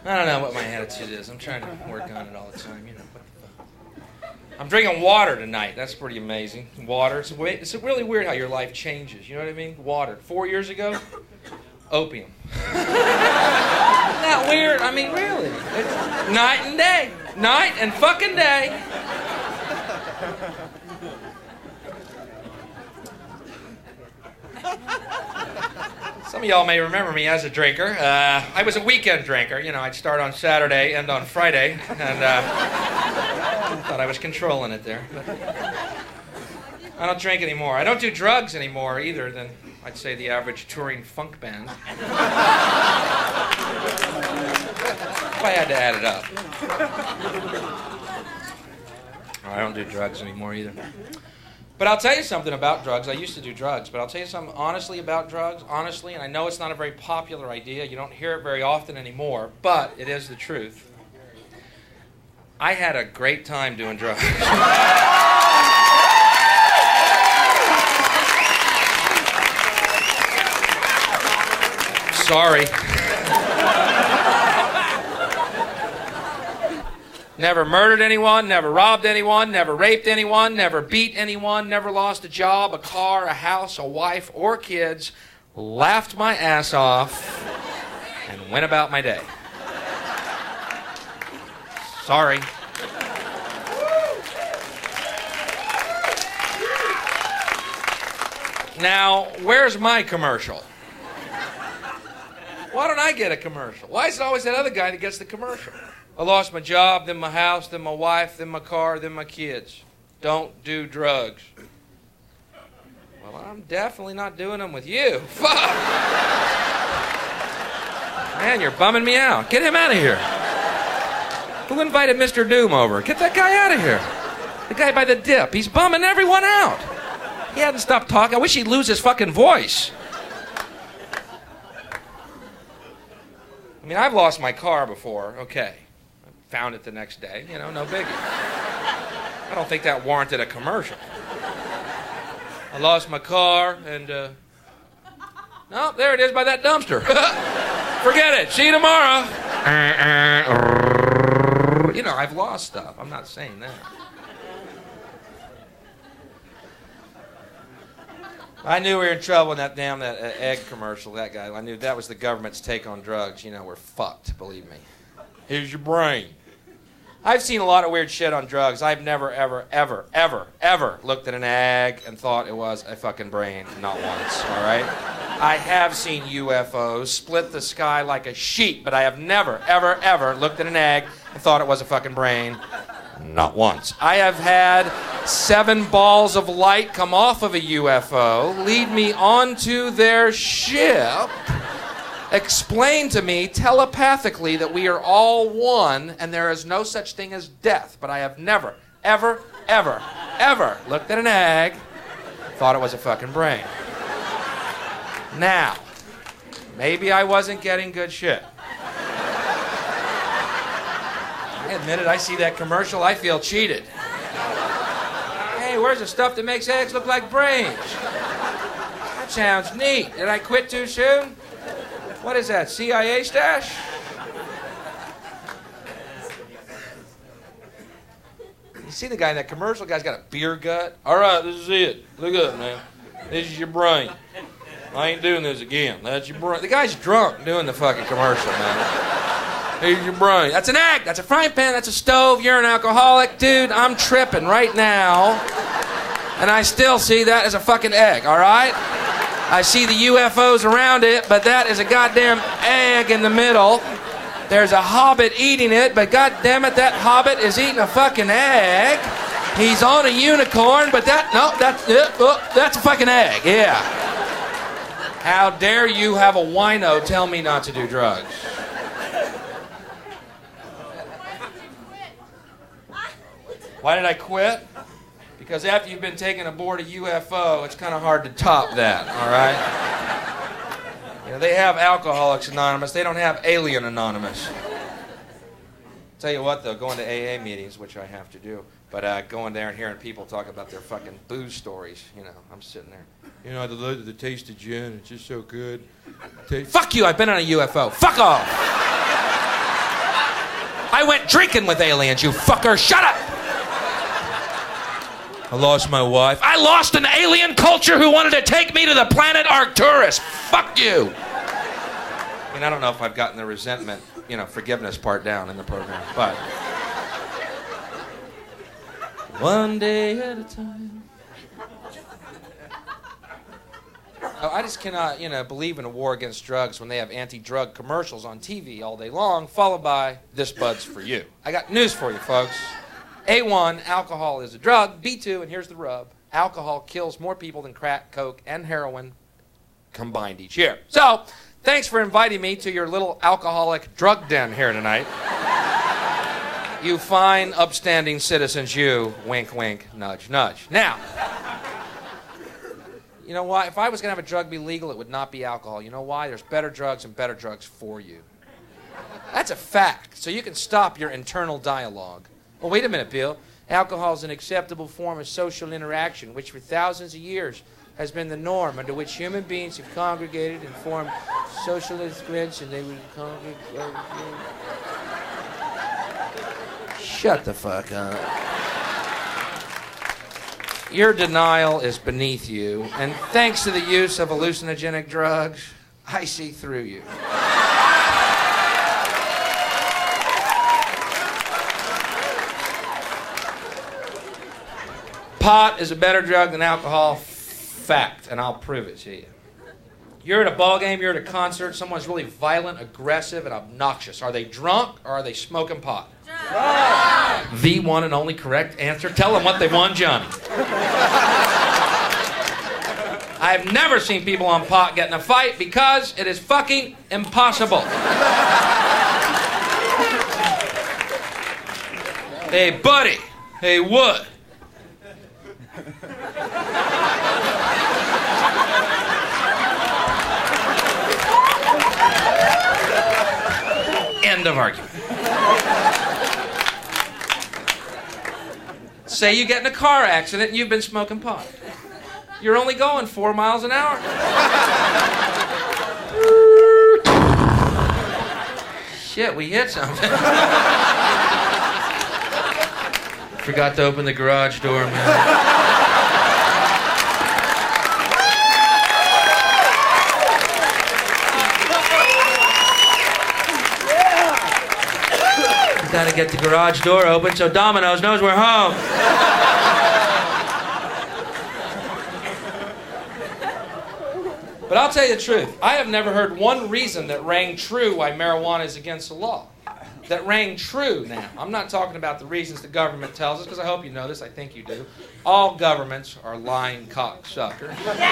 I don't know what my attitude is. I'm trying to work on it all the time, you know. I'm drinking water tonight. That's pretty amazing. Water. It's really weird how your life changes. You know what I mean? Water. 4 years ago, opium. Isn't that weird? I mean, really. It's night and day. Night and fucking day. Some of y'all may remember me as a drinker. I was a weekend drinker. You know, I'd start on Saturday, end on Friday, and thought I was controlling it there. But I don't drink anymore. I don't do drugs anymore either than, I'd say, the average touring funk band. If I had to add it up. I don't do drugs anymore either. But I'll tell you something about drugs. I used to do drugs, but I'll tell you something honestly about drugs. Honestly, and I know it's not a very popular idea. You don't hear it very often anymore, but it is the truth. I had a great time doing drugs. Sorry. Never murdered anyone, never robbed anyone, never raped anyone, never beat anyone, never lost a job, a car, a house, a wife, or kids. Laughed my ass off and went about my day. Sorry. Now, where's my commercial? Why don't I get a commercial? Why is it always that other guy that gets the commercial? I lost my job, then my house, then my wife, then my car, then my kids. Don't do drugs. Well, I'm definitely not doing them with you. Fuck! Man, you're bumming me out. Get him out of here. Who invited Mr. Doom over? Get that guy out of here. The guy by the dip. He's bumming everyone out. He hadn't stopped talking. I wish he'd lose his fucking voice. I mean, I've lost my car before. Okay. Found it the next day, you know, no biggie. I don't think that warranted a commercial. I lost my car and, no, there it is by that dumpster. Forget it. See you tomorrow. You know, I've lost stuff. I'm not saying that. I knew we were in trouble in that egg commercial, that guy. I knew that was the government's take on drugs. You know, we're fucked, believe me. Here's your brain. I've seen a lot of weird shit on drugs. I've never, ever, ever, ever, ever looked at an egg and thought it was a fucking brain. Not once, all right? I have seen UFOs split the sky like a sheep, but I have never, ever, ever looked at an egg and thought it was a fucking brain. Not once. I have had 7 balls of light come off of a UFO, lead me onto their ship, explain to me telepathically that we are all one and there is no such thing as death. But I have never, ever, ever, ever looked at an egg, thought it was a fucking brain. Now, maybe I wasn't getting good shit. I admit it, I see that commercial, I feel cheated. Hey, where's the stuff that makes eggs look like brains? That sounds neat. Did I quit too soon? What is that, CIA stash? You see the guy in that commercial? The guy's got a beer gut. All right, this is it. Look up, man. This is your brain. I ain't doing this again. That's your brain. The guy's drunk doing the fucking commercial, man. Here's your brain. That's an egg. That's a frying pan. That's a stove. You're an alcoholic. Dude, I'm tripping right now. And I still see that as a fucking egg, all right? I see the UFOs around it, but that is a goddamn egg in the middle. There's a hobbit eating it, but goddamn it, that hobbit is eating a fucking egg. He's on a unicorn, but that's a fucking egg, yeah. How dare you have a wino tell me not to do drugs? Why did I quit? Because after you've been taken aboard a UFO, it's kind of hard to top that, all right? You know, they have Alcoholics Anonymous. They don't have Alien Anonymous. Tell you what, though, going to AA meetings, which I have to do, but going there and hearing people talk about their fucking booze stories, you know, I'm sitting there. You know, I love the taste of gin. It's just so good. Fuck you, I've been on a UFO. Fuck off! I went drinking with aliens, you fucker. Shut up! I lost my wife. I lost an alien culture who wanted to take me to the planet Arcturus. Fuck you. I mean, I don't know if I've gotten the resentment, forgiveness part down in the program, but one day at a time. I just cannot, believe in a war against drugs when they have anti-drug commercials on TV all day long, followed by this bud's for you. I got news for you, folks. A1, alcohol is a drug. B2, and here's the rub, alcohol kills more people than crack, coke, and heroin combined each year. So, thanks for inviting me to your little alcoholic drug den here tonight. You fine, upstanding citizens, you. Wink, wink, nudge, nudge. Now, you know why? If I was going to have a drug be legal, it would not be alcohol. You know why? There's better drugs and better drugs for you. That's a fact. So you can stop your internal dialogue. Well, wait a minute, Bill. Alcohol is an acceptable form of social interaction, which for thousands of years has been the norm under which human beings have congregated and formed socialist grids, and they would congregate. Shut the fuck up. Your denial is beneath you, and thanks to the use of hallucinogenic drugs, I see through you. Pot is a better drug than alcohol. Fact, and I'll prove it to you. You're at a ball game, you're at a concert, someone's really violent, aggressive, and obnoxious. Are they drunk or are they smoking pot? Drunk. The one and only correct answer. Tell them what they won, Johnny. I've never seen people on pot get in a fight because it is fucking impossible. Hey, buddy. Hey, Wood. End of argument. Say you get in a car accident and you've been smoking pot. You're only going 4 miles an hour. Shit, we hit something. Forgot to open the garage door, man. Gotta get the garage door open so Domino's knows we're home. But I'll tell you the truth. I have never heard one reason that rang true why marijuana is against the law. That rang true now. I'm not talking about the reasons the government tells us, because I hope you know this. I think you do. All governments are lying cocksuckers.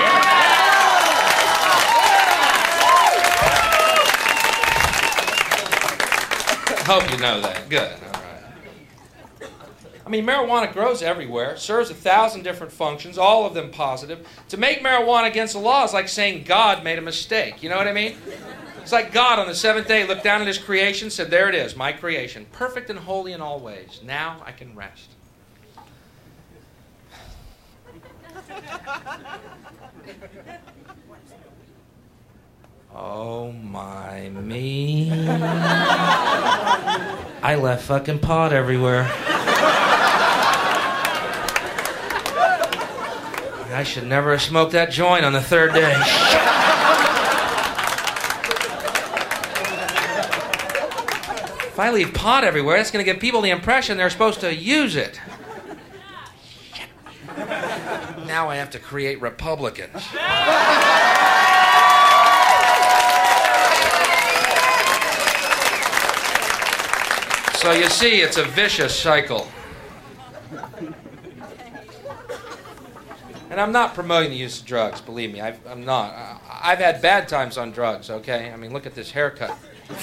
Hope you know that. Good. All right. I mean, marijuana grows everywhere, serves 1,000 different functions, all of them positive. To make marijuana against the law is like saying God made a mistake. You know what I mean? It's like God on the seventh day looked down at his creation, said, there it is, my creation, perfect and holy in all ways. Now I can rest. Oh my me. I left fucking pot everywhere. I should never have smoked that joint on the third day. If I leave pot everywhere, that's going to give people the impression they're supposed to use it. Now I have to create Republicans. So you see, it's a vicious cycle. And I'm not promoting the use of drugs, believe me. I'm not. I've had bad times on drugs, okay? I mean, look at this haircut.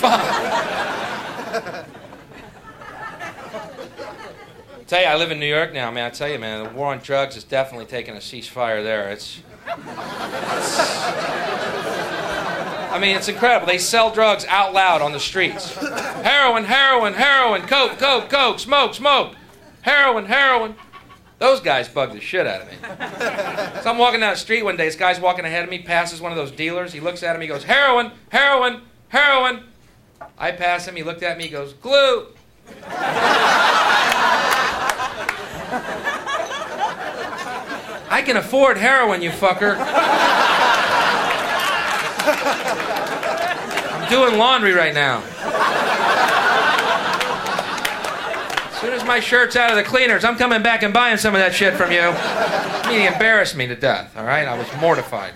Tell you, I live in New York now, man. I tell you, man, the war on drugs is definitely taking a ceasefire there. I mean, it's incredible. They sell drugs out loud on the streets. Heroin, heroin, heroin, coke, coke, coke, smoke, smoke. Heroin, heroin. Those guys bug the shit out of me. So I'm walking down the street one day. This guy's walking ahead of me, passes one of those dealers. He looks at him, he goes, heroin, heroin, heroin. I pass him, he looked at me, he goes, glue. I can afford heroin, you fucker. I'm doing laundry right now. As soon as my shirt's out of the cleaners, I'm coming back and buying some of that shit from you. I mean, he embarrassed me to death, all right? I was mortified.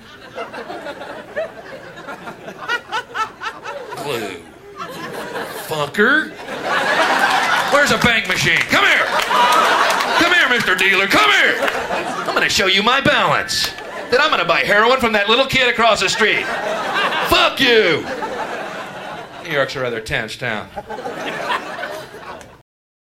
Clue. Fucker. Where's a bank machine? Come here. Come here, Mr. Dealer. Come here. I'm going to show you my balance. Then I'm going to buy heroin from that little kid across the street. Fuck you. New York's a rather tense town.